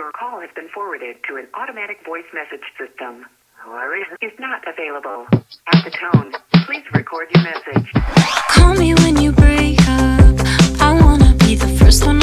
Your call has been forwarded to an automatic voice message system. Is not available. At the tone, please record your message. Call me when you break up. I wanna be the first one